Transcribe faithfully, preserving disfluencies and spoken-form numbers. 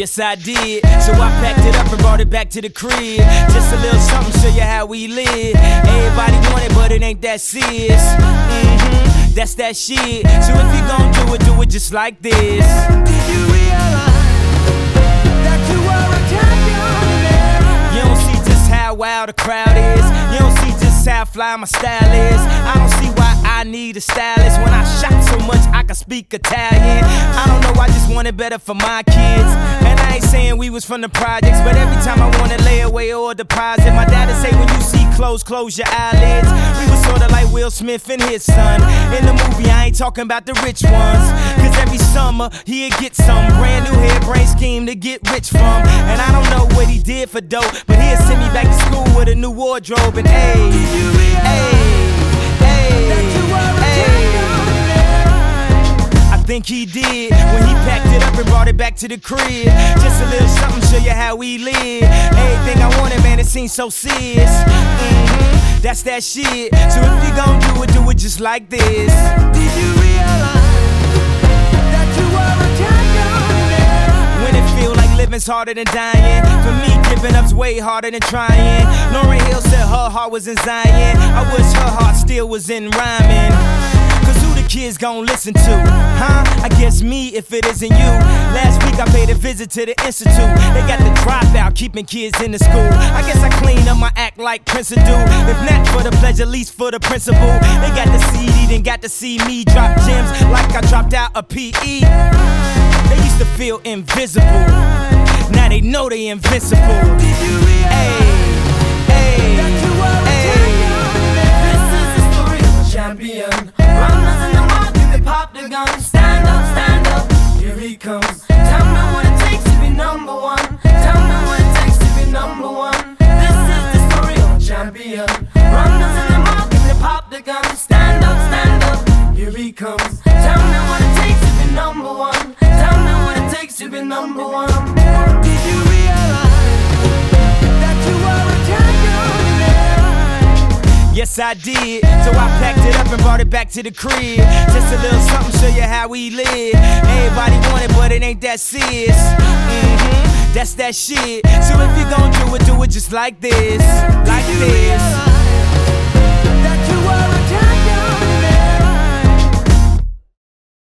Yes, I did. So I packed it up and brought it back to the crib. Just a little something, show you how we live. Everybody want it, but it ain't that serious. Mm-hmm, that's that shit. So if you gon' do it, do it just like this. Did you realize that you were a champion? You don't see just how wild the crowd is. You don't see just how fly my style is. I don't see why I need a stylist. When I shot so much I can speak Italian. I don't know, I just want it better for my kids. And I ain't saying we was from the projects, but every time I wanna lay away or deposit, my dad'd say when you see clothes, close your eyelids. We was sorta like Will Smith and his son. In the movie I ain't talking about the rich ones, cause every summer he'd get some brand new hairbrain scheme to get rich from. And I don't know what he did for dope, but he'd send me back to school with a new wardrobe. And hey, hey, hey, I think he did when he packed it up and brought it back to the crib. Just a little something, show you how we live. Everything I wanted, man, it seems so serious. Mm-hmm, that's that shit. So if you gon' do it, do it just like this. Did you realize that you were a champion? When it feel like living's harder than dying, for me giving up's way harder than trying. Lauryn Hill said her heart was in Zion. I wish her heart still was in rhyming. Cause who the kids gon' listen to? Huh? I guess me if it isn't you. Last week I paid a visit to the institute. They got the dropout keeping kids in the school. I guess I clean up my act like Prince would do. If not for the pleasure, at least for the principle. They got the C D, then got to see me drop gems like I dropped out a P E. They used to feel invisible, now they know they invincible. Did you realize Hey, that you were a hey, champion? This is the story of a champion. Runners in the market, they pop the gun. Stand up, stand up, here he comes. Tell me what it takes to be number one. Tell me what it takes to be number one. This is the story of a champion. Runners in the market, they pop the gun. Stand up, stand up, here he comes. Tell me what it takes to be number one. Tell me what it takes to be number one. Did you realize that you were a champion? yes I did. So I packed it up and brought it back to the crib. Just a little something, show you how we live. Everybody want it, but it ain't that serious. Mm-hmm, that's that shit. So if you gon' do it, do it just like this. Like this.